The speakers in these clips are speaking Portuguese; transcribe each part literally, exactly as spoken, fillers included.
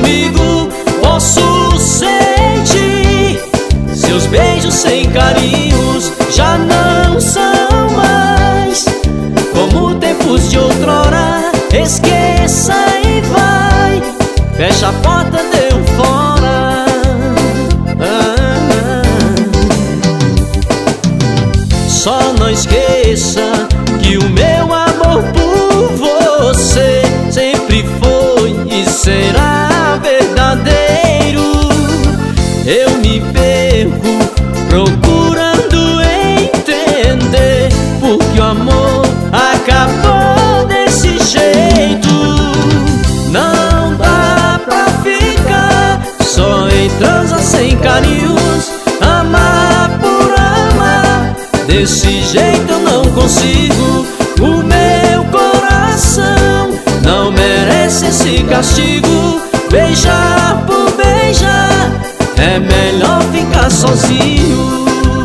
comigo, posso sentir seus beijos sem carinhos. Já não são mais como tempos de outrora. Esqueça e vai, fecha a porta, deu fora. ah, ah. Só não esqueça que o meu amor por você sempre foi e será verdadeiro. Eu me perco procurando entender porque o amor acabou desse jeito. Não dá pra ficar só em transa sem carinhos. Amar por amar, desse jeito eu não consigo. O meu coração não merece esse castigo. Beijar por beijar, é melhor ficar sozinho.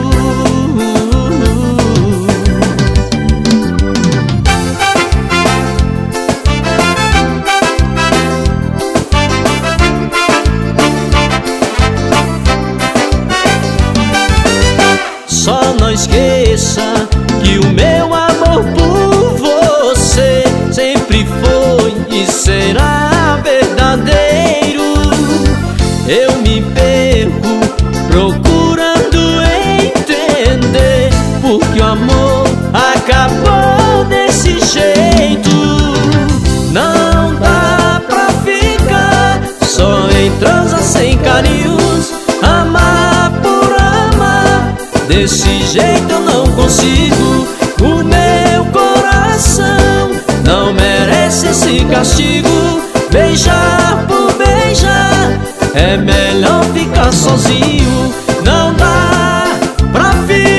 Só não esqueça que o meu amor por você sempre foi e será verdadeiro. Eu me perco procurando entender porque o amor acabou desse jeito. Não dá pra ficar só em transa sem carinhos. Amar por amar, desse jeito eu não consigo. O meu coração não merece esse castigo. Beijar por beijar, é melhor ficar sozinho. Não dá pra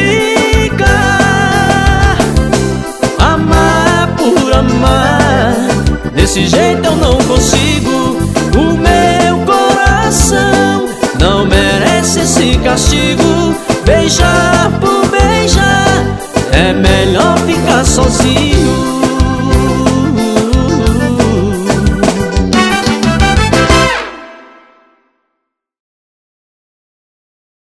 ficar. Amar por amar, desse jeito eu não consigo. O meu coração não merece esse castigo. Beijar por beijar, é melhor ficar sozinho.